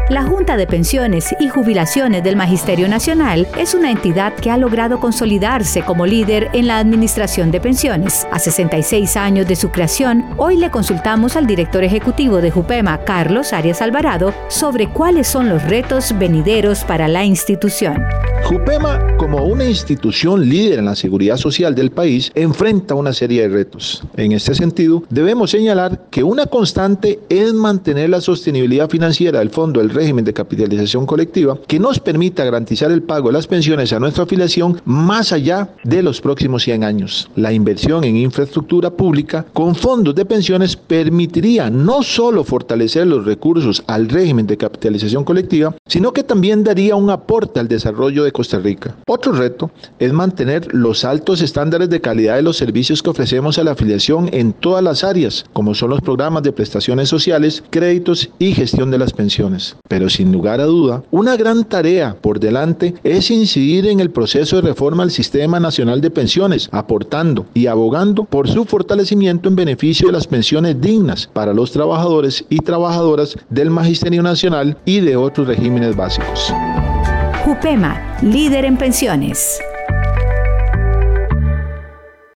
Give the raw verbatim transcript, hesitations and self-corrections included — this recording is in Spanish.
La Junta de Pensiones y Jubilaciones del Magisterio Nacional es una entidad que ha logrado consolidarse como líder en la administración de pensiones. A sesenta y seis años de su creación, hoy le consultamos al director ejecutivo de JUPEMA, Carlos Arias Alvarado, sobre cuáles son los retos venideros para la institución. JUPEMA, como una institución líder en la seguridad social del país, enfrenta una serie de retos. En este sentido, debemos señalar que una constante es mantener la sostenibilidad financiera del Fondo del Régimen de Capitalización Colectiva, que nos permita garantizar el pago de las pensiones a nuestra afiliación más allá de los próximos cien años. La inversión en infraestructura pública con fondos de pensiones permitiría no solo fortalecer los recursos al régimen de capitalización colectiva, sino que también daría un aporte al desarrollo de Costa Rica. Otro reto es mantener los altos estándares de calidad de los servicios que ofrecemos a la afiliación en todas las áreas, como son los programas de prestaciones sociales, créditos y gestión de las pensiones. Pero sin lugar a duda, una gran tarea por delante es incidir en el proceso de reforma al Sistema Nacional de Pensiones, aportando y abogando por su fortalecimiento en beneficio de las pensiones dignas para los trabajadores y trabajadoras del Magisterio Nacional y de otros regímenes básicos. JUPEMA, líder en pensiones.